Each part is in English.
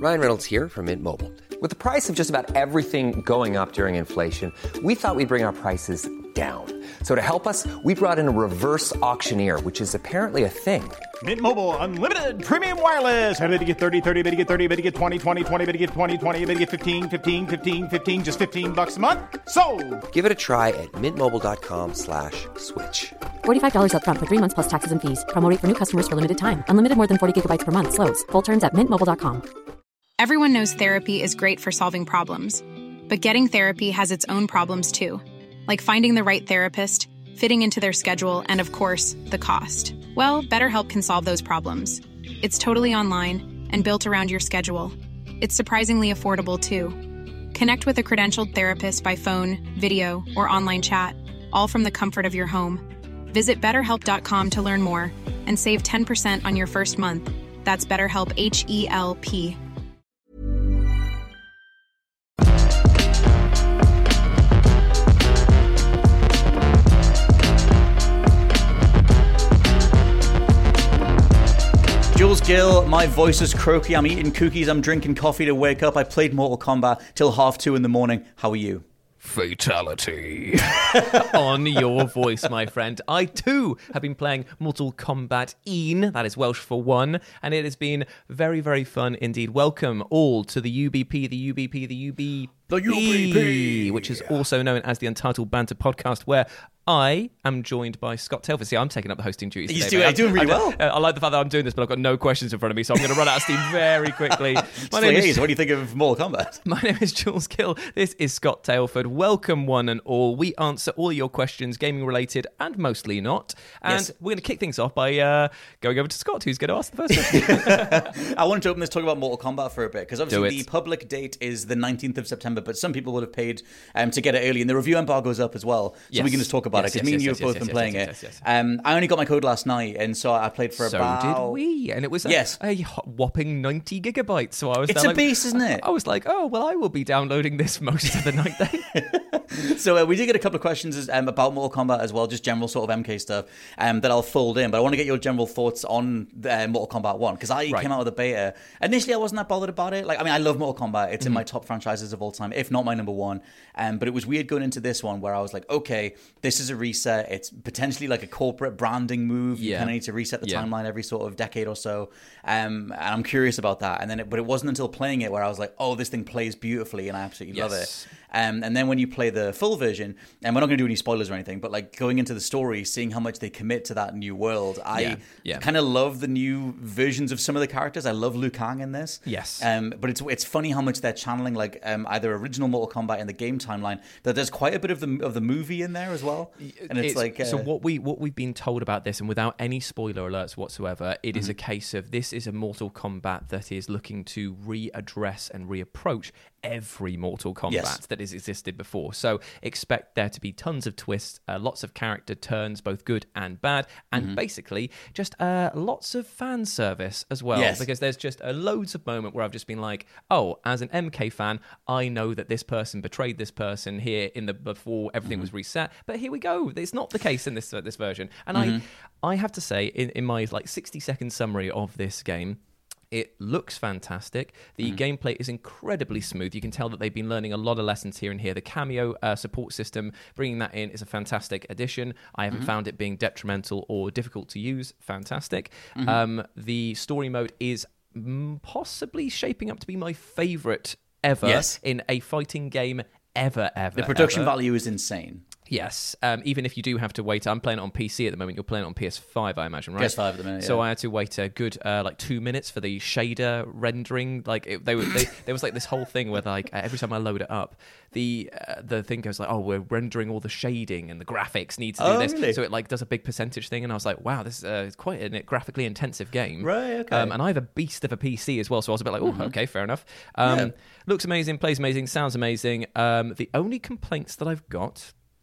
Ryan Reynolds here from Mint Mobile. With the price of just about everything going up during inflation, we thought we'd bring our prices down. So to help us, we brought in a reverse auctioneer, which is apparently a thing. Mint Mobile Unlimited Premium Wireless. How to get 30, 30, bit to get 30, bit to get 20, 20, 20, bit to get 20, 20, bit to get 15, 15, 15, 15, just $15 a month? Sold! Give it a try at mintmobile.com/switch. $45 up front for 3 months plus taxes and fees. Promo rate for new customers for limited time. Unlimited more than 40 gigabytes per month. Slows full terms at mintmobile.com. Everyone knows therapy is great for solving problems. But getting therapy has its own problems too. Like finding the right therapist, fitting into their schedule, and of course, the cost. Well, BetterHelp can solve those problems. It's totally online and built around your schedule. It's surprisingly affordable too. Connect with a credentialed therapist by phone, video, or online chat, all from the comfort of your home. Visit BetterHelp.com to learn more and save 10% on your first month. That's BetterHelp, H-E-L-P. Jules Gill, my voice is croaky. I'm eating cookies. I'm drinking coffee to wake up. I played Mortal Kombat till 2:30 in the morning. How are you? Fatality on your voice, my friend. I too have been playing Mortal Kombat Een, that is Welsh for one, and it has been very, very fun indeed. Welcome all to the UBP, which is also known as the Untitled Banter Podcast, where I am joined by Scott Tailford. See, I'm taking up the hosting duties today. You're doing really well. I like the fact that I'm doing this, but I've got no questions in front of me, so I'm going to run out of steam very quickly. My name is... What do you think of Mortal Kombat? My name is Jules Gill. This is Scott Tailford. Welcome, one and all. We answer all your questions, gaming related and mostly not. And yes, we're going to kick things off by going over to Scott, who's going to ask the first question. I wanted to open this talk about Mortal Kombat for a bit, because obviously the public date is the 19th of September, but some people would have paid to get it early, and the review embargo's up as well, so we can just talk about it, because me and you have both been playing it. I only got my code last night, and so I played for about... So did we, and it was a whopping 90 gigabytes, so I was... It's a beast, isn't it? I was like, oh, well, I will be downloading this most of the night then. So we did get a couple of questions about Mortal Kombat as well, just general sort of MK stuff that I'll fold in, but I want to get your general thoughts on Mortal Kombat 1, because I came out with the beta. Initially, I wasn't that bothered about it. I love Mortal Kombat. It's in my top franchises of all time, if not my number one. But it was weird going into this one where I was like, okay, this is a reset. It's potentially like a corporate branding move. You kind of need to reset the timeline every sort of decade or so. And I'm curious about that. But it wasn't until playing it where I was like, oh, this thing plays beautifully and I absolutely love it. And then when you play the full version, and we're not going to do any spoilers or anything, but like going into the story, seeing how much they commit to that new world, I kind of love the new versions of some of the characters. I love Liu Kang in this. Yes. But it's funny how much they're channeling either original Mortal Kombat in the game timeline. That there's quite a bit of the movie in there as well. And it's like so what we've been told about this, and without any spoiler alerts whatsoever, it is a case of this is a Mortal Kombat that is looking to readdress and reapproach every Mortal Kombat that has existed before. So expect there to be tons of twists, lots of character turns, both good and bad, and basically just lots of fan service as well. Yes. Because there's just loads of moments where I've just been like, oh, as an MK fan, I know that this person betrayed this person here before everything was reset, but here we go. It's not the case in this version. And I have to say, in my 60-second summary of this game, it looks fantastic. The gameplay is incredibly smooth. You can tell that they've been learning a lot of lessons here and here. The cameo support system, bringing that in is a fantastic addition. I haven't found it being detrimental or difficult to use. Fantastic. The story mode is possibly shaping up to be my favorite ever in a fighting game ever. The production value is insane. Yes, even if you do have to wait. I'm playing it on PC at the moment. You're playing it on PS5, I imagine, right? PS5 at the minute, So I had to wait a good 2 minutes for the shader rendering. There was this whole thing where every time I load it up, the thing goes oh, we're rendering all the shading and the graphics need to do this. Really? So it does a big percentage thing, and I was like, wow, this is quite a graphically intensive game. Right, okay. And I have a beast of a PC as well, so I was a bit like, oh, okay, fair enough. Looks amazing, plays amazing, sounds amazing. The only complaints that I've got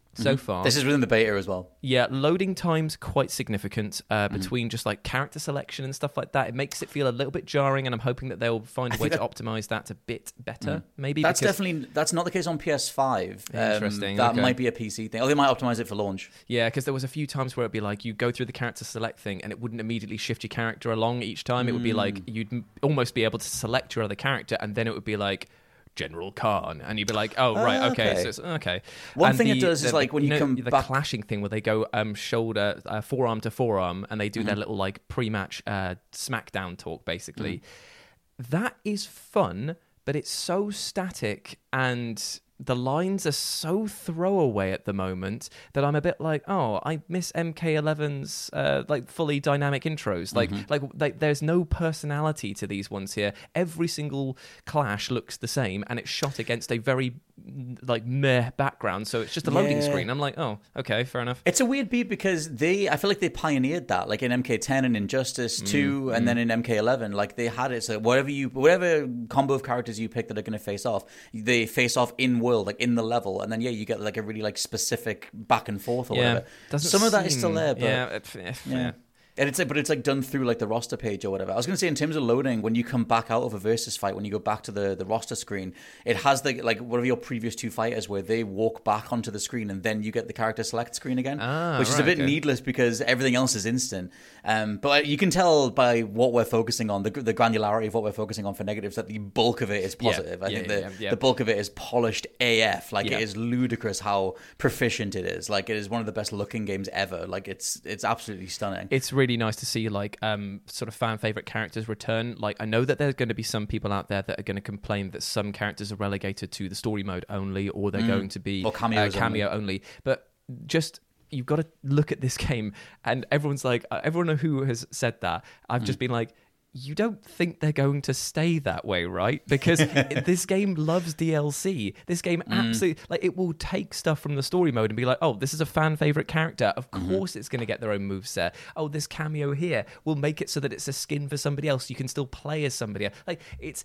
so far. This is within the beta as well. Yeah, loading time's quite significant between just like character selection and stuff like that. It makes it feel a little bit jarring, and I'm hoping that they'll find a way to optimize that a bit better, maybe. That's not the case on PS5. Interesting. That might be a PC thing. Or they might optimize it for launch. Yeah, because there was a few times where it'd be like you go through the character select thing and it wouldn't immediately shift your character along each time. It would be like you'd almost be able to select your other character, and then it would be like General Khan, and you'd be like, oh, right, okay. So it's, okay. One thing it does is like when you come the back... clashing thing where they go shoulder, forearm to forearm, and they do their little like pre-match SmackDown talk, basically. That is fun, but it's so static, and the lines are so throwaway at the moment that I'm a bit like, oh, I miss MK11's like fully dynamic intros. Like there's no personality to these ones here. Every single clash looks the same, and it's shot against a very like meh background, so it's just a loading screen. I'm like, oh, okay, fair enough. It's a weird beat because I feel like they pioneered that, like in MK10 and Injustice 2, and then in MK11, like they had it so whatever combo of characters you pick that are going to face off, they face off in world, like in the level, and then you get like a really like specific back and forth or whatever. Some of that is still there, but yeah. And it's like done through like the roster page or whatever. I was going to say, in terms of loading, when you come back out of a versus fight, when you go back to the roster screen, it has the like whatever your previous two fighters where they walk back onto the screen, and then you get the character select screen again, which is a bit needless because everything else is instant. But you can tell by what we're focusing on, the granularity of what we're focusing on for negatives, that the bulk of it is positive. I think the bulk of it is polished AF. Like it is ludicrous how proficient it is. Like it is one of the best looking games ever. Like it's absolutely stunning. It's really nice to see like sort of fan favorite characters return. Like I know that there's going to be some people out there that are going to complain that some characters are relegated to the story mode only, or they're going to be cameo only. But just you've got to look at this game, and everyone's like, everyone who has said that, I've just been like, you don't think they're going to stay that way, right? Because this game loves DLC. This game absolutely, like, it will take stuff from the story mode and be like, oh, this is a fan favorite character. Of course it's going to get their own moveset. Oh, this cameo here will make it so that it's a skin for somebody else. You can still play as somebody else. Like,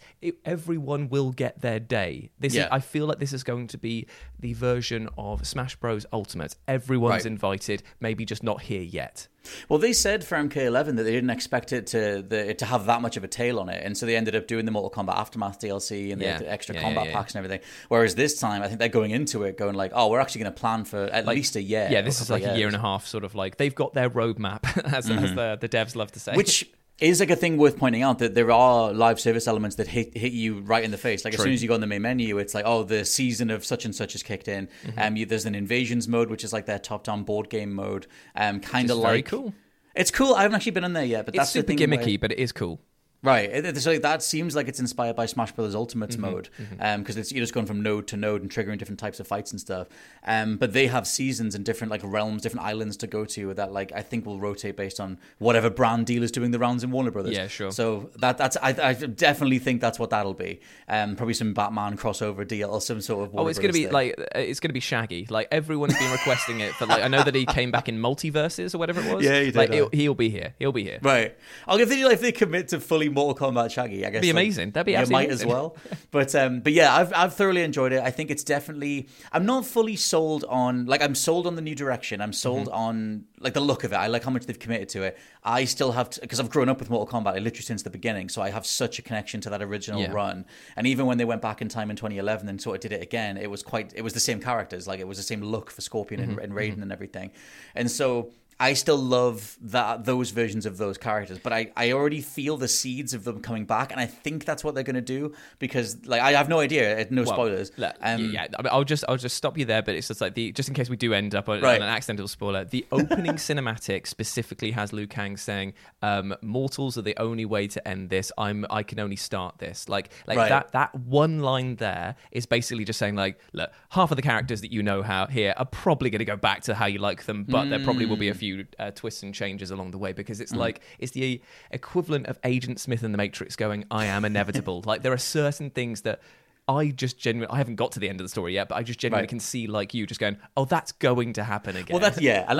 everyone will get their day. I feel like this is going to be the version of Smash Bros. Ultimate. Everyone's invited, maybe just not here yet. Well, they said for MK11 that they didn't expect it to have that much of a tail on it, and so they ended up doing the Mortal Kombat Aftermath DLC and the extra combat packs and everything. Whereas this time, I think they're going into it going like, oh, we're actually going to plan for at least a year. Yeah, this is like a year and a half, sort of like they've got their roadmap, as the devs love to say. Which is like a thing worth pointing out, that there are live service elements that hit you right in the face. Like as soon as you go on the main menu, it's like, oh, the season of such and such has kicked in. There's an invasions mode, which is like their top-down board game mode. Kind of like very cool. It's cool. I haven't actually been in there yet, but that's super the thing gimmicky, but it is cool. Right. So that seems like it's inspired by Smash Bros. Ultimate's mode, because you're just going from node to node and triggering different types of fights and stuff. But they have seasons and different like realms, different islands to go to that like I think will rotate based on whatever brand deal is doing the rounds in Warner Brothers. Yeah, sure. So I definitely think that's what that'll be. Probably some Batman crossover deal or some sort of Warner it's going to be thing. like it's going to be Shaggy. Like everyone's been requesting it for like I know that he came back in Multiverses or whatever it was. Yeah, he did. Like he'll be here. He'll be here. Right. If they commit to fully Mortal Kombat Shaggy, I guess that'd be amazing. That'd be absolutely amazing. Might as well. But yeah, I've thoroughly enjoyed it. I think it's definitely. I'm not fully sold on. Like I'm sold on the new direction. I'm sold on like the look of it. I like how much they've committed to it. I still have to, because I've grown up with Mortal Kombat literally since the beginning, so I have such a connection to that original run. And even when they went back in time in 2011 and sort of did it again, it was the same characters. Like it was the same look for Scorpion and Raiden and everything. And so I still love those versions of those characters, but I already feel the seeds of them coming back, and I think that's what they're going to do, because like I have no idea, no spoilers. I'll just stop you there, but it's just like just in case we do end up on an accidental spoiler, the opening cinematic specifically has Liu Kang saying, "Mortals are the only way to end this. I can only start this." Like that one line there is basically just saying like, look, half of the characters that you know here are probably going to go back to how you like them, but there probably will be a few twists and changes along the way, because it's like it's the equivalent of Agent Smith in the Matrix going, I am inevitable. Like there are certain things that I just genuinely, I haven't got to the end of the story yet, but I just genuinely can see like you just going, oh, that's going to happen again. Well, that's and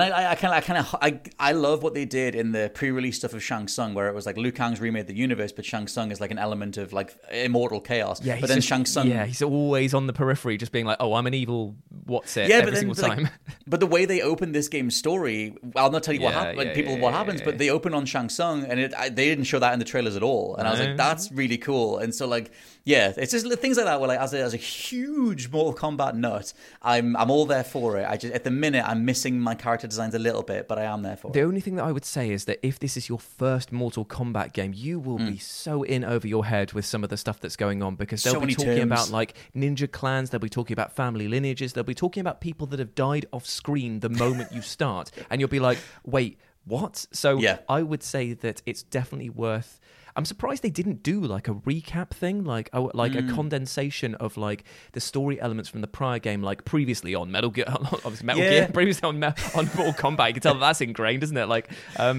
I love what they did in the pre-release stuff of Shang Tsung, where it was like Liu Kang's remade the universe, but Shang Tsung is like an element of like immortal chaos. Yeah, but then Shang Tsung, he's always on the periphery, just being like, oh, I'm an evil every single time. But the way they open this game's story, I'll not tell you what happens, but they open on Shang Tsung, and they didn't show that in the trailers at all, and I was like, that's really cool. And so like, yeah, it's just things like that where like as a huge Mortal Kombat nut, I'm all there for it. I just, at the minute, I'm missing my character designs a little bit, but I am there for it. The only thing that I would say is that if this is your first Mortal Kombat game, you will be so in over your head with some of the stuff that's going on, because they'll be talking about like ninja clans, they'll be talking about family lineages, they'll be talking about people that have died off screen the moment you start, and you'll be like, wait, what? So I would say that it's definitely worth... I'm surprised they didn't do like a recap thing, like a condensation of like the story elements from the prior game, like previously on Metal Gear, obviously Metal Gear, previously on Mortal Kombat. You can tell that's ingrained, isn't it? Like,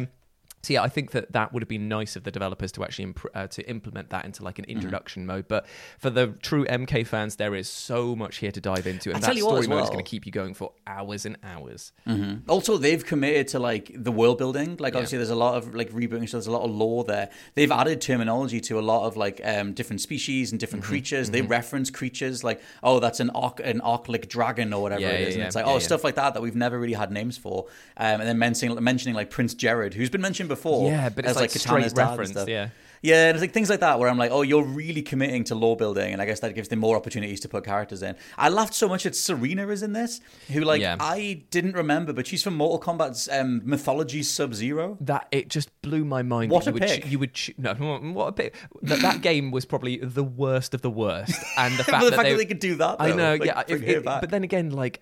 so yeah, I think that would have been nice of the developers to actually to implement that into like an introduction mode. But for the true MK fans, there is so much here to dive into, and that story mode is going to keep you going for hours and hours. Mm-hmm. Also, they've committed to like the world building. Like obviously, there's a lot of like rebooting, so there's a lot of lore there. They've added terminology to a lot of like different species and different creatures. They reference creatures like, oh, that's an Arclic dragon or whatever it is. And it's like stuff like that we've never really had names for. And then mentioning like Prince Jared, who's been mentioned before. Yeah, but it's like straight reference. Yeah, and it's like things like that where I'm like, oh, you're really committing to lore building, and I guess that gives them more opportunities to put characters in. I laughed so much that Serena is in this, who like I didn't remember, but she's from Mortal Kombat's Mythology Sub-Zero. That it just blew my mind. What a pick! What a pick! That game was probably the worst of the worst, and the fact that they could do that. Though, I know, like, but then again, like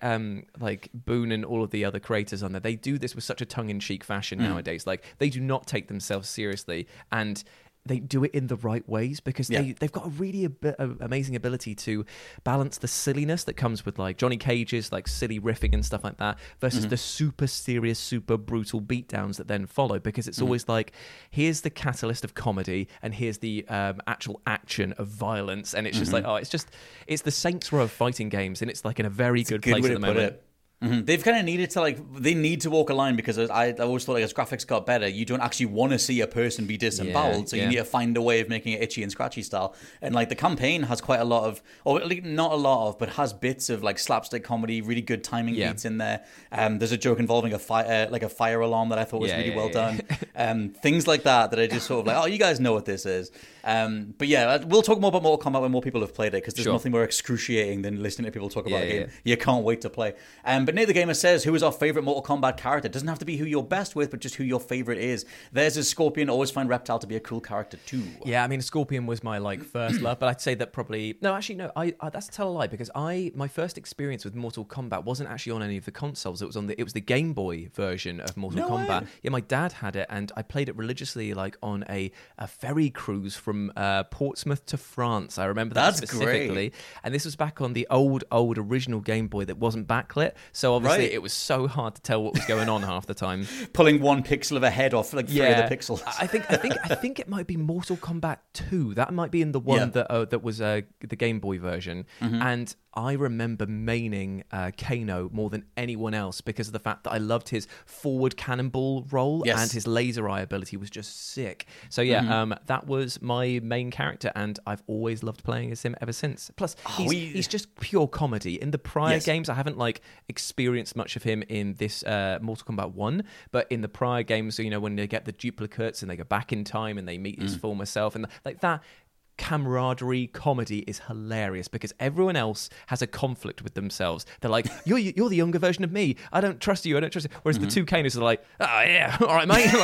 Boone and all of the other creators on there, they do this with such a tongue-in-cheek fashion nowadays. Like they do not take themselves seriously, and they do it in the right ways, because they've got a really amazing ability to balance the silliness that comes with like Johnny Cage's like silly riffing and stuff like that versus the super serious, super brutal beatdowns that then follow, because it's always like, here's the catalyst of comedy and here's the actual action of violence, and it's just like, it's the Saints Row of fighting games, and it's like in a very good place at the moment. They've kind of needed to they need to walk a line, because I always thought like as graphics got better, you don't actually want to see a person be disemboweled, so you need to find a way of making it itchy and scratchy style. And like the campaign has quite a lot of, or not a lot of, but has bits of like slapstick comedy, really good timing beats in there. There's a joke involving a fire alarm that I thought was really well done. Things like that are just sort of like, oh, you guys know what this is. But yeah, we'll talk more about Mortal Kombat when more people have played it, because there's nothing more excruciating than listening to people talk about a game you can't wait to play. But Nate the Gamer says, who is our favorite Mortal Kombat character? It doesn't have to be who you're best with, but just who your favorite is. Theirs is Scorpion. Always find Reptile to be a cool character too. Yeah, I mean, Scorpion was my like first love, but I'd say that probably I that's a tell a lie, because my first experience with Mortal Kombat wasn't actually on any of the consoles. It was the Game Boy version of Mortal Kombat. Way. Yeah, my dad had it, and I played it religiously like on a ferry cruise from Portsmouth to France. I remember that specifically. Great. And this was back on the old original Game Boy that wasn't backlit, so obviously it was so hard to tell what was going on half the time. Pulling one pixel of a head off like 3 other pixels. I think it might be Mortal Kombat 2. That might be in the one that was the Game Boy version. And I remember maining Kano more than anyone else, because of the fact that I loved his forward cannonball roll and his laser eye ability was just sick. So that was my main character, and I've always loved playing as him ever since. Plus, he's just pure comedy. In the prior games, I haven't like experienced much of him in this Mortal Kombat 1, but in the prior games, you know, when they get the duplicates and they go back in time and they meet his former self, and like that camaraderie comedy is hilarious, because everyone else has a conflict with themselves. They're like, you're the younger version of me, I don't trust you. Whereas the two Kanos are like, oh yeah, all right mate,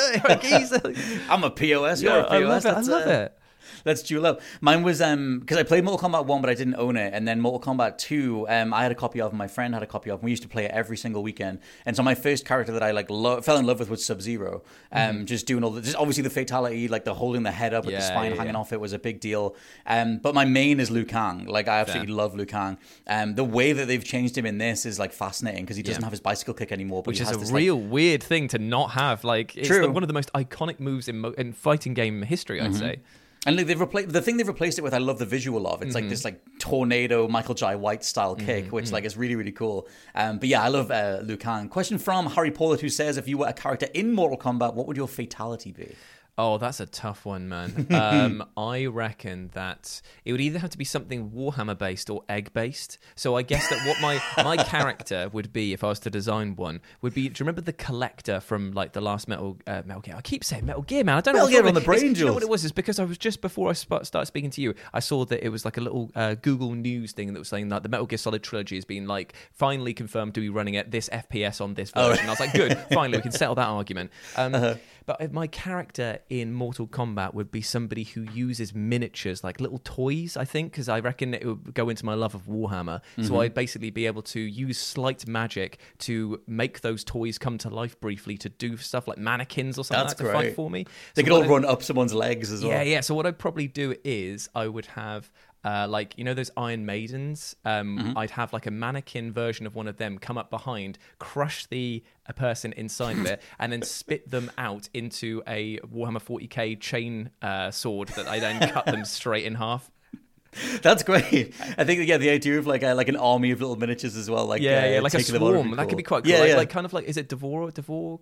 I'm a POS, you're a POS. I love it. Let's duel up. Mine was because I played Mortal Kombat 1, but I didn't own it. And then Mortal Kombat 2, I had a copy of, my friend had a copy of. We used to play it every single weekend. And so my first character that I like fell in love with was Sub-Zero. Just doing all just obviously the fatality, like the holding the head up with the spine hanging off it was a big deal. But my main is Liu Kang. Like I absolutely love Liu Kang. The way that they've changed him in this is like fascinating, because he doesn't have his bicycle kick anymore. But which is a real weird thing to not have. Like it's like one of the most iconic moves in fighting game history, I'd say. And like, the thing they've replaced it with, I love the visual of. It's like this like tornado Michael Jai White style kick, which like is really, really cool. But yeah, I love Liu Kang. Question from Harry Pollard, who says, if you were a character in Mortal Kombat, what would your fatality be? Oh, that's a tough one, man. I reckon that it would either have to be something Warhammer-based or egg-based. So I guess that what my character would be, if I was to design one, would be, do you remember the Collector from like the last Metal Gear? I keep saying Metal Gear, man. I don't know. Metal Gear on the brain, you know what it was? It's because I was just before I started speaking to you, I saw that it was like a little Google News thing that was saying that the Metal Gear Solid trilogy has been like finally confirmed to be running at this FPS on this version. I was like, good, finally we can settle that argument. But if my character in Mortal Kombat would be somebody who uses miniatures, like little toys, I think, because I reckon it would go into my love of Warhammer. So I'd basically be able to use slight magic to make those toys come to life briefly to do stuff like mannequins or something to fight for me. They could all run up someone's legs as well. Yeah. So what I'd probably do is I would have... like, you know those Iron Maidens? I'd have like a mannequin version of one of them come up behind, crush a person inside of it, and then spit them out into a Warhammer 40k chain sword that I then cut them straight in half. That's great. I think the idea of like an army of little miniatures as well, like like a swarm. Cool. That could be quite cool. Yeah, like kind of like, is it Dvorak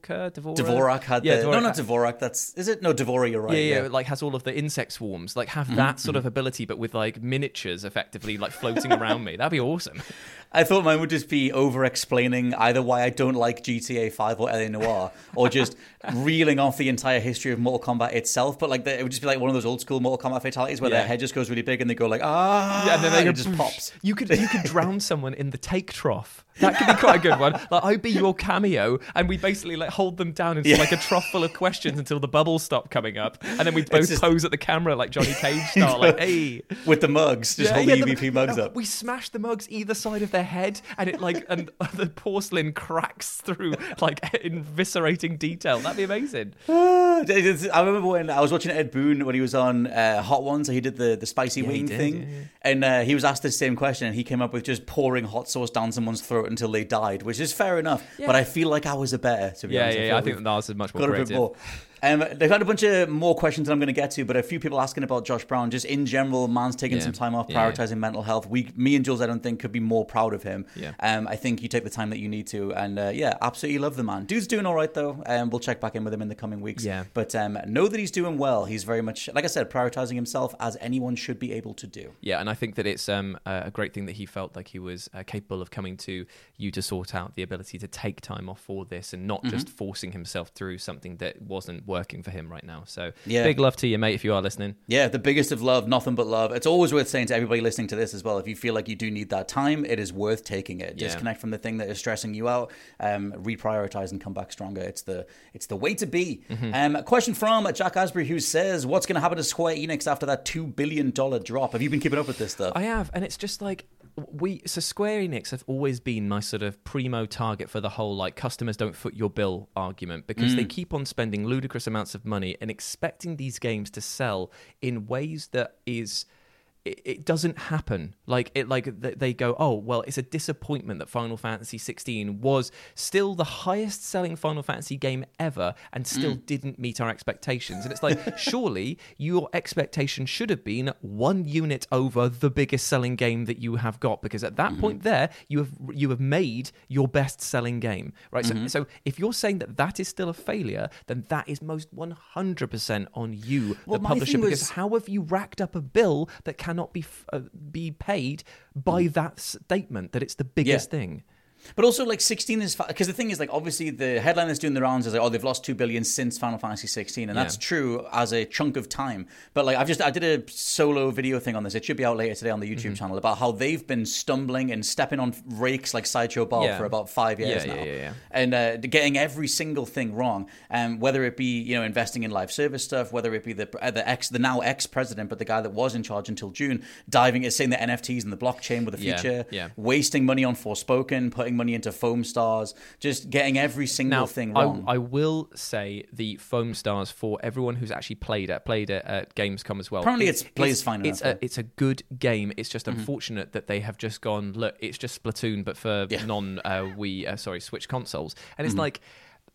had no, not Dvorak. Dvorak. You're right. Yeah, like has all of the insect swarms. Like have that sort of ability, but with like miniatures, effectively like floating around me. That'd be awesome. I thought mine would just be over-explaining either why I don't like GTA 5 or LA Noire, or just reeling off the entire history of Mortal Kombat itself. But like it would just be like one of those old school Mortal Kombat fatalities where their head just goes really big and they go like, and then it just pops. You could drown someone in the take trough. That could be quite a good one. Like I'd be your cameo, and we basically like hold them down into like a trough full of questions until the bubbles stop coming up, and then we both pose at the camera like Johnny Cage style, like hey, with the mugs, just hold the EVP mugs up. We smash the mugs either side of their head, and it like and the porcelain cracks through like eviscerating detail. That'd be amazing. I remember when I was watching Ed Boon when he was on Hot Ones, so he did the spicy wing thing, and he was asked the same question, and he came up with just pouring hot sauce down someone's throat until they died, which is fair enough. But I feel like I was a better, to be honest. I think that was much more creative. They've had a bunch of more questions that I'm going to get to, but a few people asking about Josh Brown. Just in general, man's taking some time off, prioritizing mental health. Me and Jules, I don't think, could be more proud of him. I think you take the time that you need to, and absolutely love the man. Dude's doing all right though. We'll check back in with him in the coming weeks. But know that he's doing well. He's very much, like I said, prioritizing himself as anyone should be able to do. Yeah, and I think that it's a great thing that he felt like he was capable of coming to you to sort out the ability to take time off for this and not just forcing himself through something that wasn't working for him right now. So big love to you, mate, if you are listening. Yeah, the biggest of love, nothing but love. It's always worth saying to everybody listening to this as well, if you feel like you do need that time, it is worth taking it. Disconnect from the thing that is stressing you out, reprioritize and come back stronger. It's the way to be. A question from Jack Asbury, who says, what's going to happen to Square Enix after that $2 billion drop? Have you been keeping up with this stuff? I have, and it's just like Square Enix have always been my sort of primo target for the whole like customers don't foot your bill argument, because they keep on spending ludicrous amounts of money and expecting these games to sell in ways that it doesn't happen. They go, oh well, it's a disappointment that Final Fantasy 16 was still the highest selling Final Fantasy game ever and still didn't meet our expectations. And it's like, surely your expectation should have been 1 unit over the biggest selling game that you have got, because at that point there you have made your best selling game, right? So if you're saying that is still a failure, then that is most 100% on you, the publisher, because how have you racked up a bill that cannot be paid by that statement that it's the biggest thing? But also, like, 16 is... Because the thing is, like, obviously the headline that's doing the rounds is like, oh, they've lost $2 billion since Final Fantasy 16. And that's true as a chunk of time. But, like, I did a solo video thing on this. It should be out later today on the YouTube channel about how they've been stumbling and stepping on rakes like Sideshow Bob for about 5 years now. And getting every single thing wrong. Whether it be, you know, investing in live service stuff, whether it be the now ex-president, but the guy that was in charge until June, saying the NFTs and the blockchain were the future, wasting money on Forspoken, putting money into Foam Stars, just getting every single thing wrong. I will say the Foam Stars, for everyone who's actually played it at Gamescom as well. Apparently it plays fine enough. It's a good game. It's just unfortunate that they have just gone, look, it's just Splatoon, but for Switch consoles. And it's like,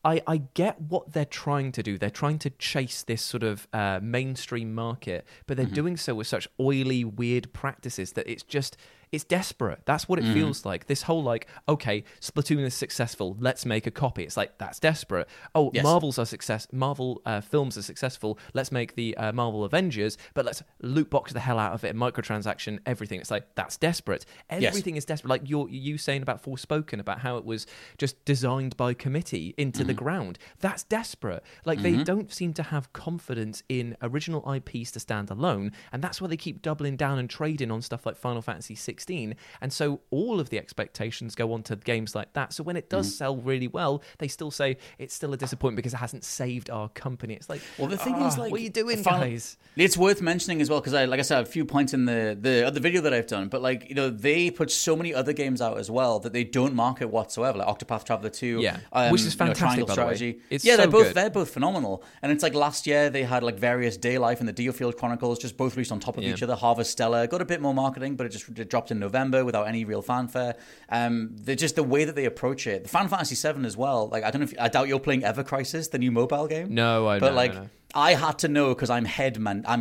I get what they're trying to do. They're trying to chase this sort of mainstream market, but they're doing so with such oily, weird practices that it's desperate. That's what it feels like. This whole okay, Splatoon is successful, let's make a copy. It's like, that's desperate. Oh, yes. Marvel films are successful, let's make the Marvel Avengers, but let's loot box the hell out of it, microtransaction, everything. It's like, that's desperate. Everything is desperate. Like you saying about Forspoken, about how it was just designed by committee into the ground. That's desperate. Like, they don't seem to have confidence in original IPs to stand alone, and that's why they keep doubling down and trading on stuff like Final Fantasy 16. And so all of the expectations go on to games like that. So when it does sell really well, they still say it's still a disappointment because it hasn't saved our company. It's like, well, the thing is, what are you doing, guys? It's worth mentioning as well, because like I said, a few points in the other video that I've done, but they put so many other games out as well that they don't market whatsoever, like Octopath Traveler 2, which is fantastic, Triangle by Strategy. The way. They're both phenomenal. And it's like last year they had like various Day Life and the Deerfield Chronicles just both released on top of each other. Harvestella got a bit more marketing, but it dropped in November without any real fanfare. They're just the way that they approach it. The Final Fantasy 7 as well. Like, I doubt you're playing Ever Crisis, the new mobile game. No, I don't. But I had to know, because I'm head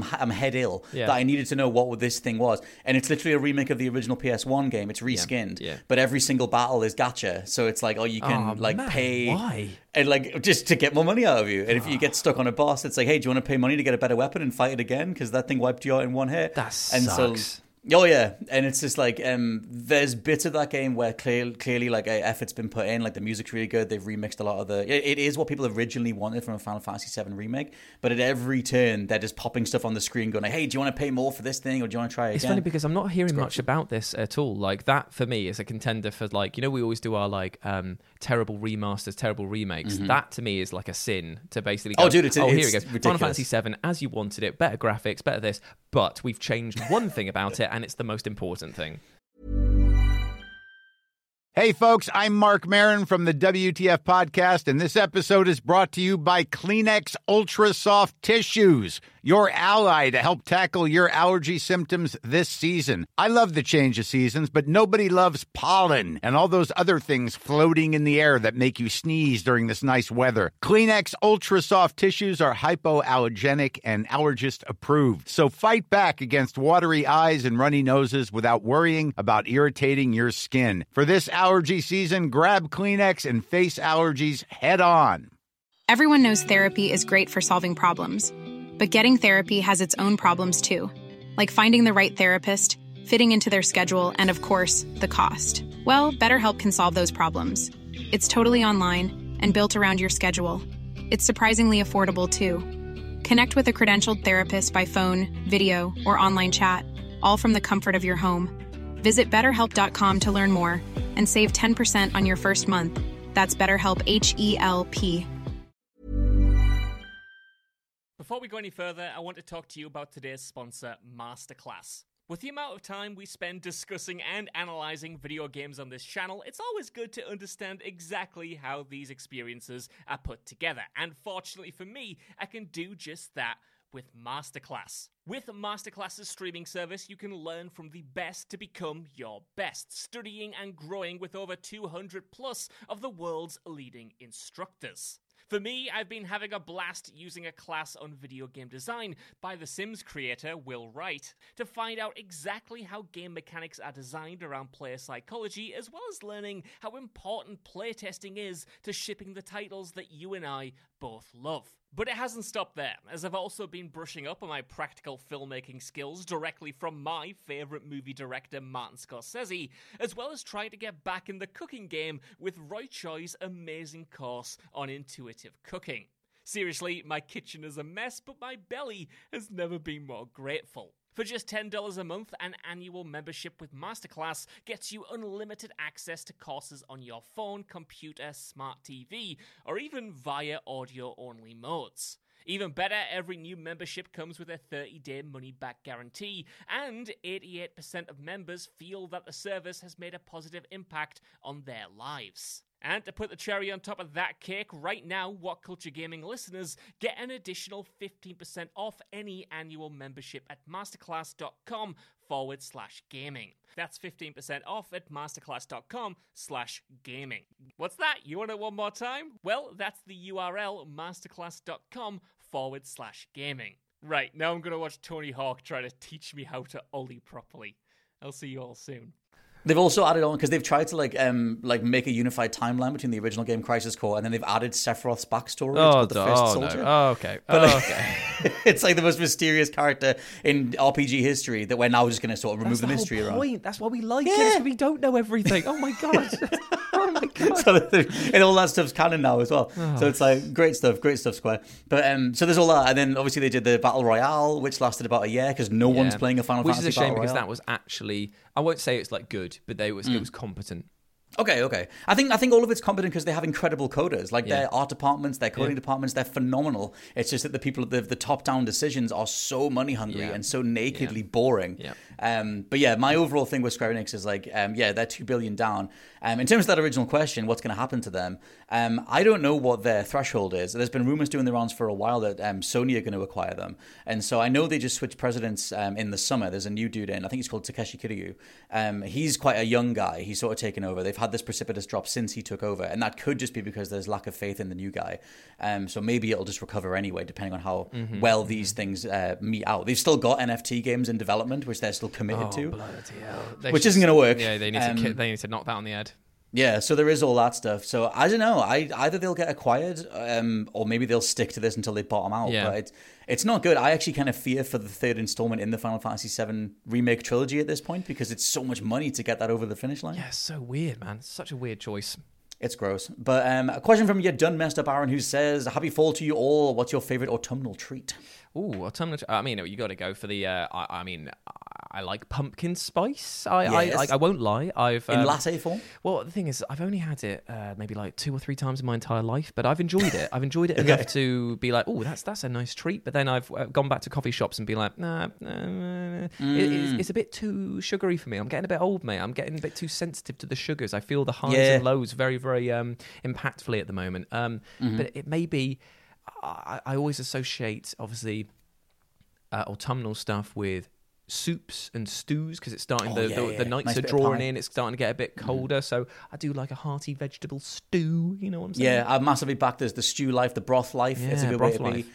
ill, that I needed to know what this thing was. And it's literally a remake of the original PS1 game. It's reskinned, but every single battle is gacha. So it's like, you can pay. Why? And just to get more money out of you. And if you get stuck on a boss, it's like, hey, do you want to pay money to get a better weapon and fight it again? Because that thing wiped you out in one hit. That sucks. Oh yeah, and it's just like there's bits of that game where clearly like effort's been put in. Like, the music's really good. They've remixed a lot of it is what people originally wanted from a Final Fantasy 7 remake. But at every turn, they're just popping stuff on the screen, going like, "Hey, do you want to pay more for this thing, or do you want to try it again?" It's funny because I'm not hearing much about this at all. Like, that for me is a contender for, like, we always do our terrible remasters, terrible remakes. That to me is like a sin to basically go, here we go. ridiculous. Final Fantasy 7 as you wanted it, better graphics, better this, but we've changed one thing about it, and it's the most important thing. Hey, folks, I'm Mark Maron from the WTF Podcast, and this episode is brought to you by Kleenex Ultra Soft Tissues, your ally to help tackle your allergy symptoms this season. I love the change of seasons, but nobody loves pollen and all those other things floating in the air that make you sneeze during this nice weather. Kleenex Ultra Soft Tissues are hypoallergenic and allergist approved, so fight back against watery eyes and runny noses without worrying about irritating your skin. For this allergy season, grab Kleenex and face allergies head on. Everyone knows therapy is great for solving problems, but getting therapy has its own problems too, like finding the right therapist, fitting into their schedule, and of course, the cost. Well, BetterHelp can solve those problems. It's totally online and built around your schedule. It's surprisingly affordable too. Connect with a credentialed therapist by phone, video, or online chat, all from the comfort of your home. Visit BetterHelp.com to learn more and save 10% on your first month. That's BetterHelp, H-E-L-P. Before we go any further, I want to talk to you about today's sponsor, Masterclass. With the amount of time we spend discussing and analyzing video games on this channel, it's always good to understand exactly how these experiences are put together. And fortunately for me, I can do just that with Masterclass. With Masterclass's streaming service, you can learn from the best to become your best, studying and growing with over 200 plus of the world's leading instructors. For me, I've been having a blast using a class on video game design by The Sims creator Will Wright to find out exactly how game mechanics are designed around player psychology, as well as learning how important playtesting is to shipping the titles that you and I both love. But it hasn't stopped there, as I've also been brushing up on my practical filmmaking skills directly from my favourite movie director Martin Scorsese, as well as trying to get back in the cooking game with Roy Choi's amazing course on intuitive cooking. Seriously, my kitchen is a mess, but my belly has never been more grateful. For just $10 a month, an annual membership with Masterclass gets you unlimited access to courses on your phone, computer, smart TV, or even via audio-only modes. Even better, every new membership comes with a 30-day money-back guarantee, and 88% of members feel that the service has made a positive impact on their lives. And to put the cherry on top of that cake, right now, What Culture Gaming listeners get an additional 15% off any annual membership at masterclass.com/WhatCultureGaming. masterclass.com/gaming. That's 15% off at masterclass.com/gaming. What's that? You want it one more time? Well, that's the URL, masterclass.com/gaming. Right, now I'm going to watch Tony Hawk try to teach me how to ollie properly. I'll see you all soon. They've also added on, because they've tried to like make a unified timeline between the original game Crisis Core, and then they've added Sephiroth's backstory. Oh, the first soldier. No. Oh, okay. Okay. It's like the most mysterious character in RPG history that we're now just going to sort of remove the mystery whole around. Point. That's why we like it. It's 'cause we don't know everything. Oh my god. Oh my god. So and all that stuff's canon now as well. Oh. So it's like great stuff, Square. But so there's all that, and then obviously they did the Battle Royale, which lasted about a year because no one's playing a Final Fantasy Which is a shame Battle because Royale. that was actually, I won't say it's like good, but it was competent. Okay. I think all of it's competent because they have incredible coders. Like their art departments, their coding departments, they're phenomenal. It's just that the people, the top-down decisions are so money-hungry and so nakedly boring. Yeah. But yeah, my overall thing with Square Enix is like, they're $2 billion down. In terms of that original question, what's going to happen to them? I don't know what their threshold is. There's been rumors doing the rounds for a while that Sony are going to acquire them. And so I know they just switched presidents in the summer. There's a new dude in, I think he's called Takeshi Kiryu. He's quite a young guy. He's sort of taken over. They've had this precipitous drop since he took over. And that could just be because there's lack of faith in the new guy. So maybe it'll just recover anyway, depending on how well these things meet out. They've still got NFT games in development, which they're still committed to. Bloody hell. Which isn't going to work. Yeah, they need to knock that on the head. Yeah, so there is all that stuff. So I don't know. Either they'll get acquired, or maybe they'll stick to this until they bottom out. Yeah. But it's not good. I actually kind of fear for the third installment in the Final Fantasy VII remake trilogy at this point because it's so much money to get that over the finish line. Yeah, it's so weird, man. It's such a weird choice. It's gross. But a question from your done messed up Aaron who says, happy fall to you all. What's your favorite autumnal treat? Ooh, autumnal. I mean, you got to go for the. I like pumpkin spice. I won't lie. In latte form. Well, the thing is, I've only had it maybe like 2 or 3 times in my entire life, but I've enjoyed it. I've enjoyed it enough to be like, oh, that's a nice treat. But then I've gone back to coffee shops and be like, nah, it's a bit too sugary for me. I'm getting a bit old, mate. I'm getting a bit too sensitive to the sugars. I feel the highs and lows very, very impactfully at the moment. But it may be. I always associate, obviously, autumnal stuff with soups and stews because it's starting. The nights nice are drawing in. It's starting to get a bit colder, so I do like a hearty vegetable stew. You know what I'm saying? Yeah, I massively back the stew life, the broth life. Yeah, it's a good broth way to life. be.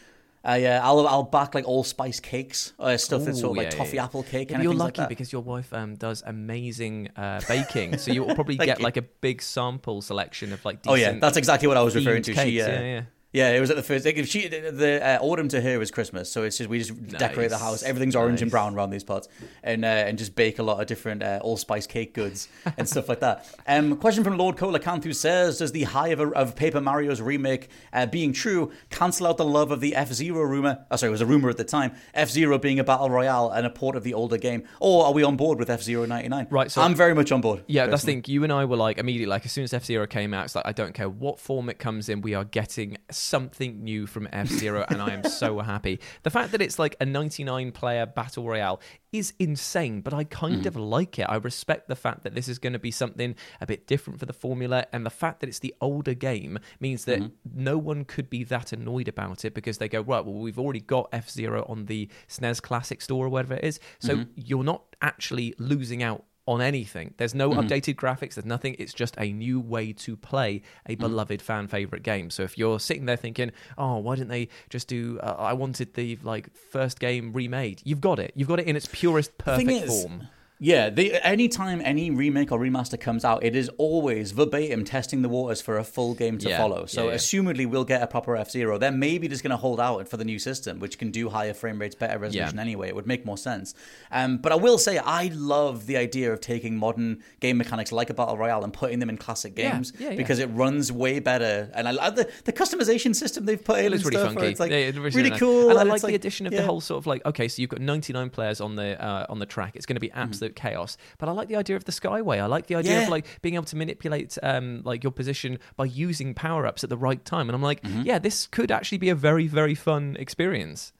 I'll back like allspice cakes, stuff that's sort of like toffee apple cake. You're lucky because your wife does amazing baking, so you'll probably get like a big sample selection of like. Decent that's exactly what I was referring to. Cakes. Yeah, it was at the first. Like, if the autumn to her was Christmas, so it's just we just decorate the house. Everything's orange and brown around these parts, and just bake a lot of different allspice cake goods and stuff like that. Question from Lord Colacanth who says, does the high of Paper Mario's remake being true cancel out the love of the F-Zero rumor? Oh, sorry, it was a rumor at the time. F-Zero being a battle royale and a port of the older game, or are we on board with F-Zero 99? Right, so I'm very much on board. Yeah, that's the thing. You and I were like immediately like as soon as F-Zero came out, it's like I don't care what form it comes in, we are getting something new from F-Zero, and I am so happy. The fact that it's like a 99-player battle royale is insane, but I kind of like it. I respect the fact that this is going to be something a bit different for the formula, and the fact that it's the older game means that no one could be that annoyed about it because they go, right, well, we've already got F-Zero on the SNES Classic Store or whatever it is, so you're not actually losing out on anything. There's no updated graphics, there's nothing. It's just a new way to play a beloved fan favorite game. So if you're sitting there thinking, oh, why didn't they just do I wanted the like first game remade, you've got it in its purest perfect form. Yeah, anytime any remake or remaster comes out, it is always verbatim testing the waters for a full game to follow. So assumedly we'll get a proper F-Zero. They're maybe just going to hold out for the new system, which can do higher frame rates, better resolution anyway. It would make more sense. But I will say I love the idea of taking modern game mechanics like a Battle Royale and putting them in classic games because it runs way better. And I love the customization system they've put in. It's really funky. It's like really nice. Cool. And I like the addition of the whole sort of like, okay, so you've got 99 players on the track. It's going to be absolute chaos, but I like the idea of the Skyway. I like the idea of like being able to manipulate like your position by using power-ups at the right time, and I'm like, this could actually be a very, very fun experience.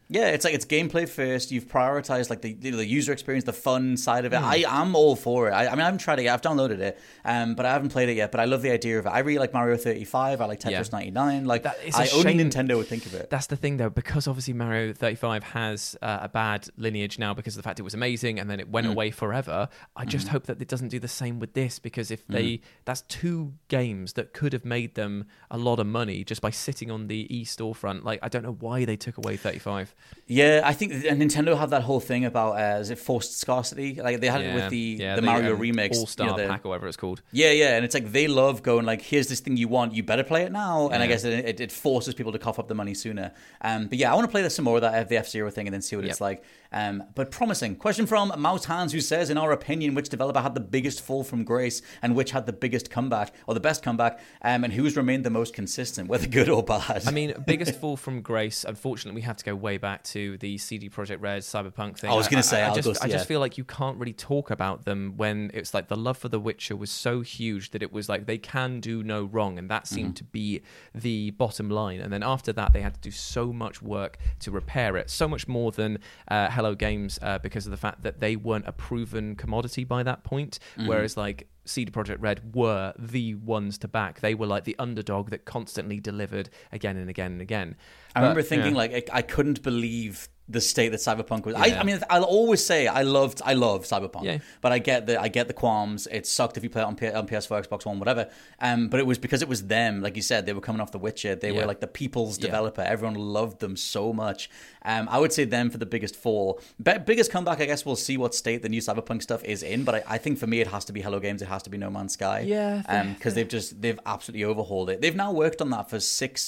Yeah, it's like it's gameplay first. You've prioritized like the user experience, the fun side of it. I'm all for it. I mean, I haven't tried it yet. I've downloaded it, but I haven't played it yet. But I love the idea of it. I really like Mario 35. I like Tetris 99. Like, only Nintendo would think of it. That's the thing, though, because obviously Mario 35 has a bad lineage now because of the fact it was amazing and then it went away forever. I just hope that it doesn't do the same with this, because if that's two games that could have made them a lot of money just by sitting on the e-storefront. Like, I don't know why they took away 35. Yeah, I think Nintendo had that whole thing about is it forced scarcity? Like they had it with the Mario remakes, All-Star Pack or whatever it's called. Yeah, and it's like they love going like, here's this thing you want, you better play it now. And I guess it forces people to cough up the money sooner. But yeah, I want to play this some more of that the F-Zero thing and then see what it's like. But promising. Question from Mouse Hands, who says, in our opinion, which developer had the biggest fall from grace and which had the biggest comeback or the best comeback, and who's remained the most consistent, whether good or bad? I mean, biggest fall from grace, unfortunately, we have to go way back to the CD Projekt Red Cyberpunk thing. I was going to say, I just feel like you can't really talk about them when it's like the love for The Witcher was so huge that it was like they can do no wrong, and that seemed to be the bottom line. And then after that, they had to do so much work to repair it, so much more than Hello Games, because of the fact that they weren't a proven commodity by that point, whereas like CD Projekt Red were the ones to back. They were like the underdog that constantly delivered again and again and again. I remember thinking like I couldn't believe the state that Cyberpunk was. I mean, I'll always say I love Cyberpunk, but I get the qualms. It sucked if you play it on PS4, Xbox One, whatever. But it was because it was them, like you said, they were coming off The Witcher. They were like the people's developer. Everyone loved them so much. I would say them for the biggest fall. Biggest comeback, I guess we'll see what state the new Cyberpunk stuff is in. But I think for me, it has to be Hello Games. It has to be No Man's Sky. Because they've absolutely overhauled it. They've now worked on that for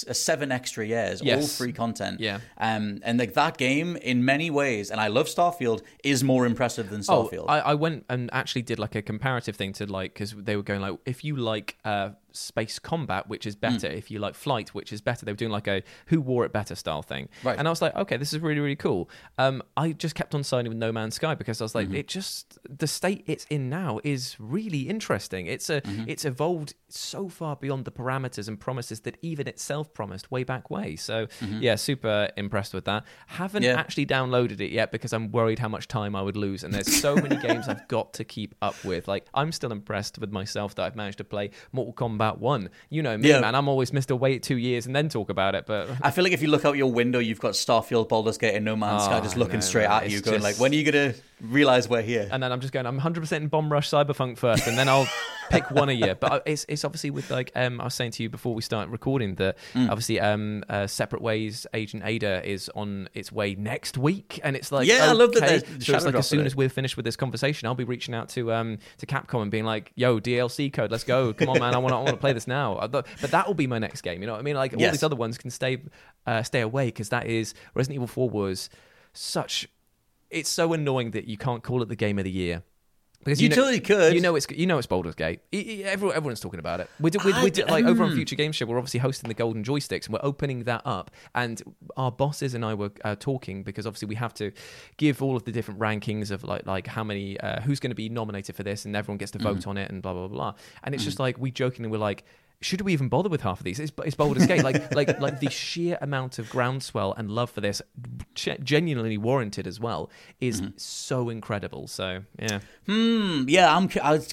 7 extra years, all free content. And like that game, in many ways, and I love Starfield, is more impressive than Starfield. I went and actually did like a comparative thing to like, because they were going like, if you like space combat, which is better, if you like flight, which is better, they were doing like a who wore it better style thing. And I was like, okay, this is really, really cool. I just kept on signing with No Man's Sky because I was like, it just, the state it's in now is really interesting. It's evolved so far beyond the parameters and promises that even itself promised way back way. So yeah, super impressed with that. Haven't actually downloaded it yet because I'm worried how much time I would lose, and there's so many games I've got to keep up with. Like, I'm still impressed with myself that I've managed to play Mortal Kombat 1. You know me, man, I'm always Mr. Wait 2 years and then talk about it. But I feel like if you look out your window, you've got Starfield, Baldur's Gate, and No Man's Sky just looking straight at you, going like, when are you gonna realize we're here? And then I'm just going, I'm 100% in Bomb Rush Cyberpunk first, and then I'll pick one a year. But it's obviously with like I was saying to you before we start recording that obviously Separate Ways Agent Ada is on its way next week, and it's like, I love that. So it's like as soon as we're finished with this conversation, I'll be reaching out to Capcom and being like, yo, DLC code, let's go, come on, man, I want to play this now. But that will be my next game, you know what I mean? Like all these other ones can stay away, because that is Resident Evil 4 was such. It's so annoying that you can't call it the game of the year. Because you totally could. You know it's Baldur's Gate. Everyone's talking about it. We did like over on Future Game Show, we're obviously hosting the Golden Joysticks, and we're opening that up. And our bosses and I were talking, because obviously we have to give all of the different rankings of like how many who's going to be nominated for this, and everyone gets to vote on it, and blah blah blah. And it's just like we jokingly were like, should we even bother with half of these? It's Baldur's Gate. Like the sheer amount of groundswell and love for this, genuinely warranted as well, is so incredible. So yeah, I'm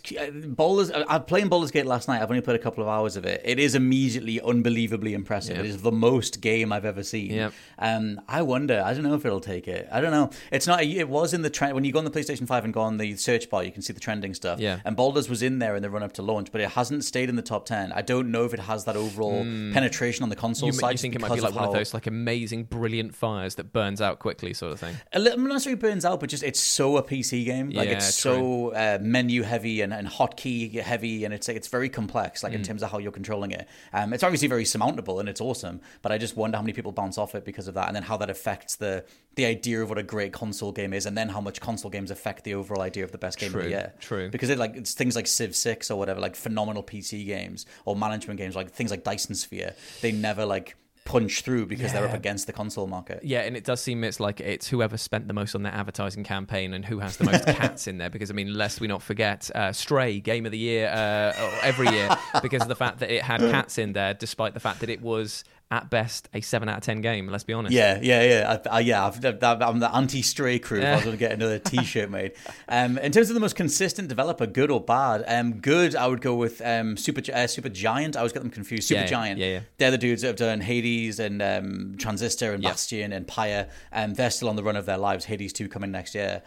playing Baldur's Gate last night. I've only played a couple of hours of it. It is immediately unbelievably impressive. It is the most game I've ever seen. I wonder. I don't know if it'll take it. I don't know. It's not. It was in the trend when you go on the PlayStation 5 and go on the search bar. You can see the trending stuff. And Baldur's was in there in the run up to launch, but it hasn't stayed in the top 10. I don't know if it has that overall penetration on the console side. You think it might be like one of those like amazing, brilliant fires that burns out quickly, sort of thing? Not necessarily burns out, but just it's so a PC game. Like it's so menu heavy and hotkey heavy, and it's very complex. Like in terms of how you're controlling it. It's obviously very surmountable and it's awesome, but I just wonder how many people bounce off it because of that, and then how that affects the idea of what a great console game is, and then how much console games affect the overall idea of the best game of the year. True. Because it's things like Civ 6 or whatever, like phenomenal PC games or management games, like things like Dyson Sphere, they never like punch through because they're up against the console market. Yeah, and it does seem it's whoever spent the most on their advertising campaign and who has the most cats in there, because I mean, lest we not forget Stray Game of the Year every year, because of the fact that it had cats in there, despite the fact that it was at best a 7 out of 10 game. Let's be honest. I'm the anti-Stray crew. I was going to get another T-shirt made. In terms of the most consistent developer, good or bad, good. I would go with Supergiant. I always get them confused. Supergiant. Yeah. They're the dudes that have done Hades and Transistor and Bastion and Pyre. They're still on the run of their lives. Hades 2 coming next year.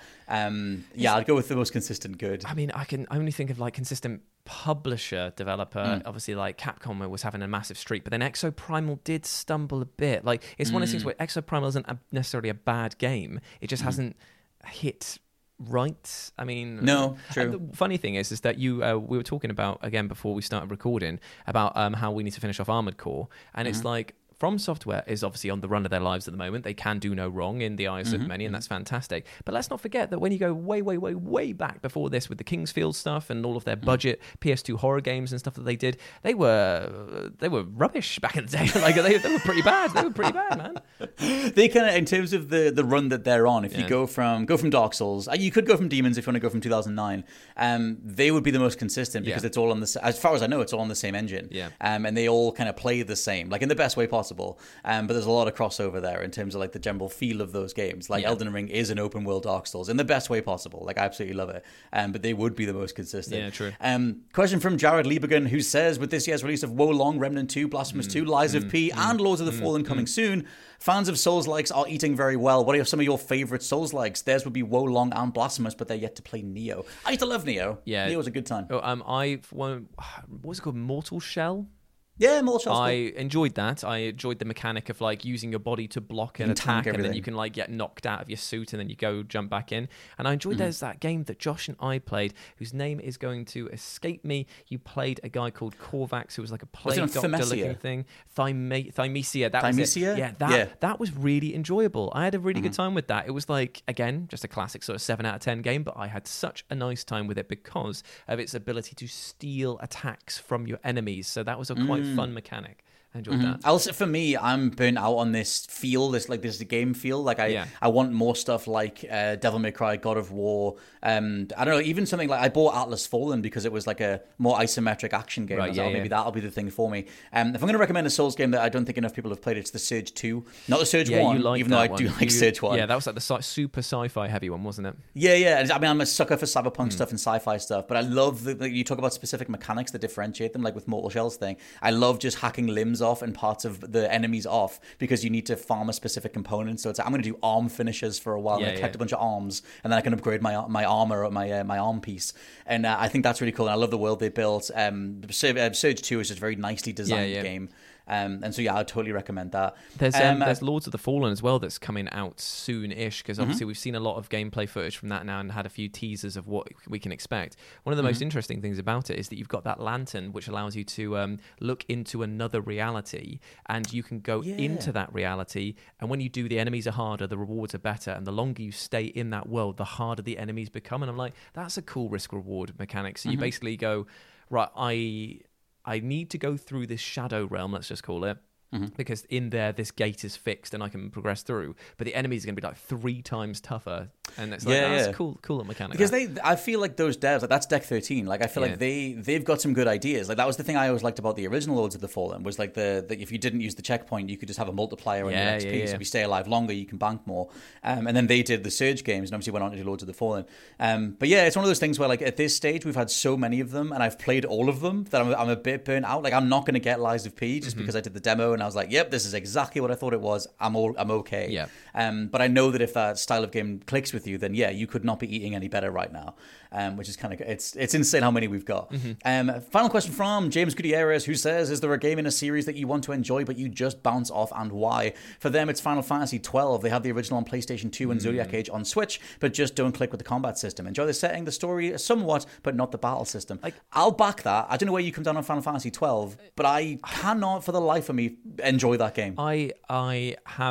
I'd go with the most consistent good. I mean, I can only think of like consistent publisher developer. Obviously, like Capcom was having a massive streak, but then Exoprimal did stumble a bit. Like, it's one of those things where Exoprimal isn't necessarily a bad game. It just hasn't hit right. I mean, no, true. And the funny thing is that we were talking about, again, before we started recording, about how we need to finish off Armored Core, and it's like, From Software is obviously on the run of their lives at the moment. They can do no wrong in the eyes of many, and that's fantastic. But let's not forget that when you go way back before this with the Kingsfield stuff and all of their budget PS2 horror games and stuff that they did, they were rubbish back in the day. Like they were pretty bad. They were pretty bad, man. They kind of, in terms of the run that they're on, if you go from Dark Souls, you could go from Demons if you want to go from 2009. They would be the most consistent because it's all on the, as far as I know, it's all on the same engine. Yeah. And they all kind of play the same, like in the best way possible. But there's a lot of crossover there in terms of like the general feel of those games. Like Elden Ring is an open world Dark Souls in the best way possible. Like I absolutely love it. But they would be the most consistent. Yeah, true. Question from Jared Liebergen, who says, with this year's release of Wo Long, Remnant 2, Blasphemous 2, Lies of P, and Lords of the Fallen coming soon, fans of Souls-likes are eating very well. What are some of your favorite Souls-likes? Theirs would be Wo Long and Blasphemous, but they're yet to play Neo. I used to love Neo. Yeah. Neo was a good time. What was it called? Mortal Shell? Yeah, Mortal Shell's I enjoyed that. I enjoyed the mechanic of like using your body to block an attack, and then you can like get knocked out of your suit, and then you go jump back in. And I enjoyed there's that game that Josh and I played, whose name is going to escape me. You played a guy called Korvax, who was like a plague doctor-looking thing. Thymesia. That was it. Yeah, that was really enjoyable. I had a really good time with that. It was like, again, just a classic sort of 7 out of 10 game, but I had such a nice time with it because of its ability to steal attacks from your enemies. So that was a quite fun mechanic. I enjoyed that. Also, for me, I'm burnt out on this feel, this game feel. Like I want more stuff like Devil May Cry, God of War. I don't know, even something like I bought Atlas Fallen because it was like a more isometric action game. Right, maybe that'll be the thing for me. If I'm going to recommend a Souls game that I don't think enough people have played, it's the Surge 2, not the Surge 1. Even though I do like Surge 1. Yeah, that was like the super sci-fi heavy one, wasn't it? Yeah. I mean, I'm a sucker for cyberpunk stuff and sci-fi stuff, but I love that you talk about specific mechanics that differentiate them, like with Mortal Shell's thing. I love just hacking limbs off and parts of the enemies off because you need to farm a specific component. So it's like, I'm going to do arm finishes for a while. I'm going to collect a bunch of arms, and then I can upgrade my armor or my arm piece. And I think that's really cool. And I love the world they built. Surge 2 is just a very nicely designed game. And so, I'd totally recommend that. There's Lords of the Fallen as well that's coming out soon-ish, because obviously we've seen a lot of gameplay footage from that now and had a few teasers of what we can expect. One of the most interesting things about it is that you've got that lantern which allows you to look into another reality, and you can go into that reality, and when you do, the enemies are harder, the rewards are better, and the longer you stay in that world, the harder the enemies become. And I'm like, that's a cool risk-reward mechanic. So you basically go, right, I need to go through this shadow realm, let's just call it, because in there this gate is fixed and I can progress through, but the enemies are going to be like 3 times tougher, and it's like that's cool mechanic. Because I feel like those devs, like that's Deck 13, like I feel like they've got some good ideas. Like that was the thing I always liked about the original Lords of the Fallen, was like the if you didn't use the checkpoint, you could just have a multiplier on your XP. So if you stay alive longer, you can bank more. And then they did the Surge games, and obviously went on to do Lords of the Fallen. But it's one of those things where like at this stage we've had so many of them, and I've played all of them that I'm a bit burnt out. Like I'm not going to get Lies of P just because I did the demo and I was like, yep, this is exactly what I thought it was. I'm okay. Yeah. But I know that if that style of game clicks with you, then you could not be eating any better right now. Which is kind of, it's insane how many we've got. Final question from James Gutierrez, who says, is there a game in a series that you want to enjoy but you just bounce off, and why? For them, it's Final Fantasy 12. They have the original on PlayStation 2 and Zodiac Age on Switch, but just don't click with the combat system. Enjoy the setting, the story somewhat, but not the battle system. I'll back that. I don't know where you come down on Final Fantasy 12, but I cannot for the life of me enjoy that game. I have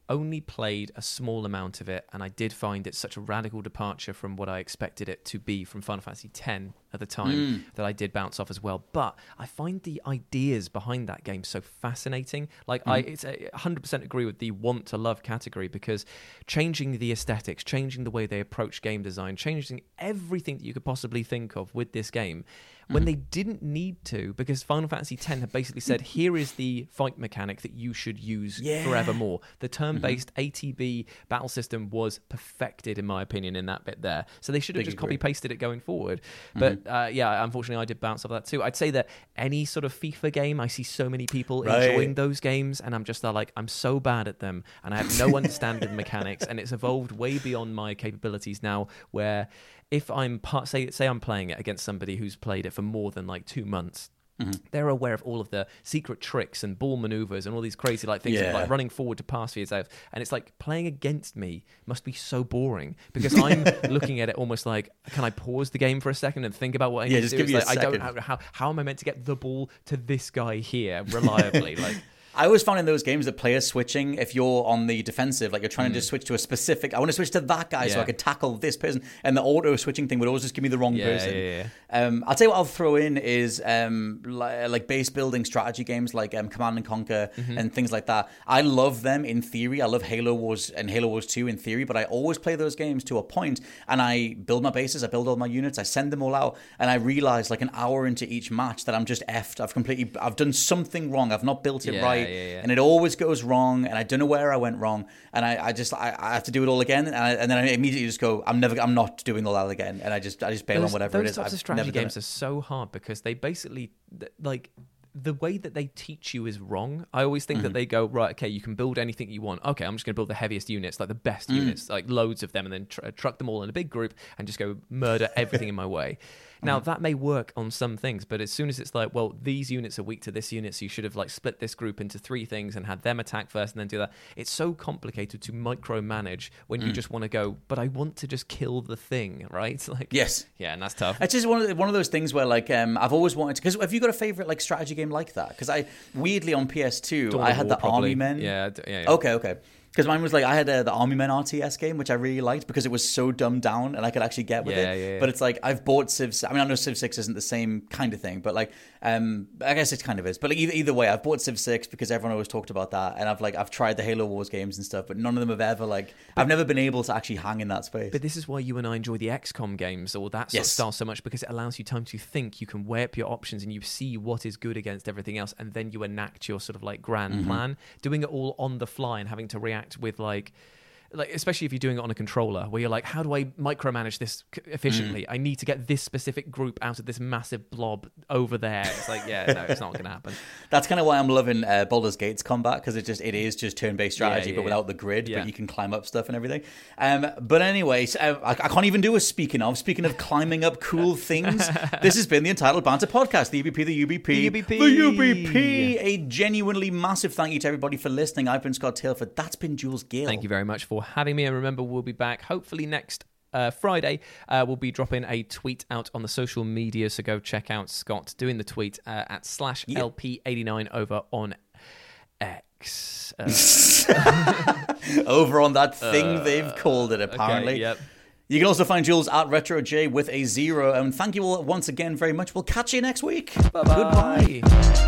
only played a small amount of it, and I did find it such a radical departure from what I expected it to be from Final Fantasy X at the time that I did bounce off as well. But I find the ideas behind that game so fascinating. Like, I 100% agree with the want to love category, because changing the aesthetics, changing the way they approach game design, changing everything that you could possibly think of with this game, when they didn't need to, because Final Fantasy X had basically said, here is the fight mechanic that you should use forevermore. The turn-based ATB battle system was perfected, in my opinion, in that bit there. So they should have just copy-pasted it going forward. But unfortunately, I did bounce off that too. I'd say that any sort of FIFA game, I see so many people enjoying those games, and I'm just like, I'm so bad at them, and I have no understanding of mechanics, and it's evolved way beyond my capabilities now, where if I'm say I'm playing it against somebody who's played it for more than like 2 months, they're aware of all of the secret tricks and ball maneuvers and all these crazy like things like running forward to pass for yourself. And it's like, playing against me must be so boring, because I'm looking at it almost like, can I pause the game for a second and think about what I need to do? Give me a second. How am I meant to get the ball to this guy here reliably? Like, I always found in those games that player switching, if you're on the defensive, like you're trying to just switch to a specific, I want to switch to that guy so I could tackle this person, and the auto switching thing would always just give me the wrong person. I'll tell you what I'll throw in is like base building strategy games like Command and Conquer and things like that. I love them in theory. I love Halo Wars and Halo Wars 2 in theory, but I always play those games to a point, and I build my bases, I build all my units, I send them all out, and I realize like an hour into each match that I'm just effed. I've done something wrong. I've not built it right. And it always goes wrong, and I don't know where I went wrong, and I have to do it all again, and then I immediately just go, I'm not doing all that again, and I just bail on whatever it is. Those types of strategy games are so hard, because they basically, like, the way that they teach you is wrong. I always think that they go, right, okay, you can build anything you want. Okay, I'm just going to build the heaviest units, like the best units, like loads of them, and then truck them all in a big group and just go murder everything in my way. Now, that may work on some things, but as soon as it's like, well, these units are weak to this unit, so you should have like split this group into 3 things and had them attack first and then do that. It's so complicated to micromanage when you just want to go, but I want to just kill the thing, right? Like, yes. Yeah, and that's tough. It's just one of those things where like I've always wanted to, because have you got a favorite like strategy game like that? Because I weirdly on PS2 I had the Army Men. Yeah. Okay. Because mine was like, I had the Army Men RTS game, which I really liked because it was so dumbed down and I could actually get with it. Yeah. But it's like, I've bought Civ. I mean, I know Civ 6 isn't the same kind of thing, but like, I guess it kind of is. But like, either way, I've bought Civ 6 because everyone always talked about that, and I've tried the Halo Wars games and stuff, but none of them have ever I've never been able to actually hang in that space. But this is why you and I enjoy the XCOM games or that sort of style so much, because it allows you time to think. You can weigh up your options and you see what is good against everything else, and then you enact your sort of like grand plan. Doing it all on the fly and having to react with like, especially if you're doing it on a controller, where you're like, how do I micromanage this efficiently? I need to get this specific group out of this massive blob over there. It's like, no, it's not going to happen. That's kind of why I'm loving Baldur's Gate's combat, because it is just turn-based strategy, but without the grid, but you can climb up stuff and everything. But anyways, I can't even do a speaking of climbing up cool things. This has been the Entitled Banter Podcast, the UBP. A genuinely massive thank you to everybody for listening. I've been Scott Tailford. That's been Jules Gill. Thank you very much for having me, and remember, we'll be back hopefully next Friday. We'll be dropping a tweet out on the social media, so go check out Scott doing the tweet at /LP89 over on X. Over on that thing they've called it, apparently. Okay, yep. You can also find Jules at RetroJ with a 0. And thank you all once again very much. We'll catch you next week. Bye-bye. Goodbye.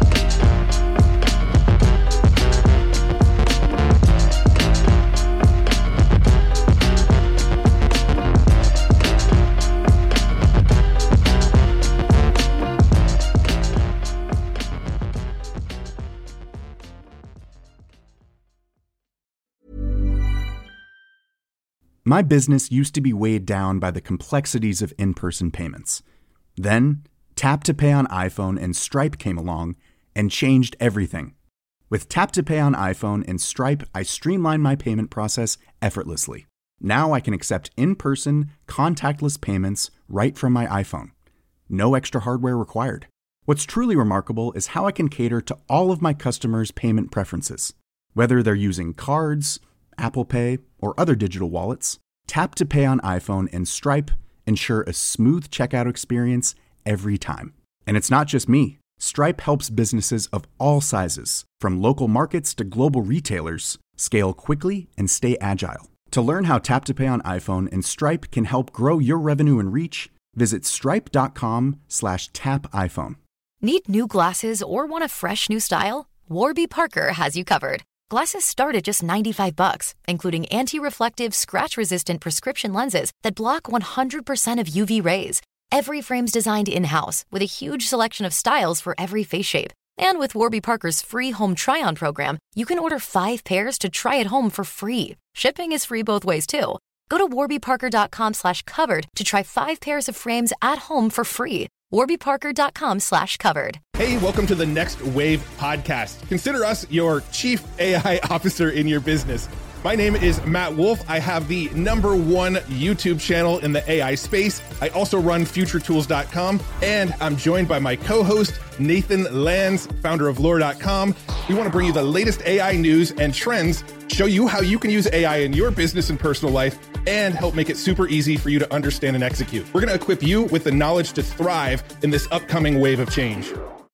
My business used to be weighed down by the complexities of in-person payments. Then, Tap to Pay on iPhone and Stripe came along and changed everything. With Tap to Pay on iPhone and Stripe, I streamlined my payment process effortlessly. Now I can accept in-person, contactless payments right from my iPhone. No extra hardware required. What's truly remarkable is how I can cater to all of my customers' payment preferences. Whether they're using cards, Apple Pay, or other digital wallets, Tap to Pay on iPhone and Stripe ensure a smooth checkout experience every time. And it's not just me. Stripe helps businesses of all sizes, from local markets to global retailers, scale quickly, and stay agile. To learn how Tap to Pay on iPhone and Stripe can help grow your revenue and reach, visit stripe.com/tapiphone. Need new glasses or want a fresh new style? Warby Parker has you covered. Glasses start at just $95, including anti-reflective, scratch-resistant prescription lenses that block 100% of UV rays. Every frame's designed in-house with a huge selection of styles for every face shape. And with Warby Parker's free home try-on program, you can order 5 pairs to try at home for free. Shipping is free both ways, too. Go to warbyparker.com/covered to try 5 pairs of frames at home for free. warbyparker.com/covered. Hey, welcome to the Next Wave podcast. Consider us your chief AI officer in your business. My name is Matt Wolf. I have the #1 YouTube channel in the AI space. I also run futuretools.com, and I'm joined by my co-host, Nathan Lanz, founder of lore.com. We want to bring you the latest AI news and trends, show you how you can use AI in your business and personal life, and help make it super easy for you to understand and execute. We're going to equip you with the knowledge to thrive in this upcoming wave of change.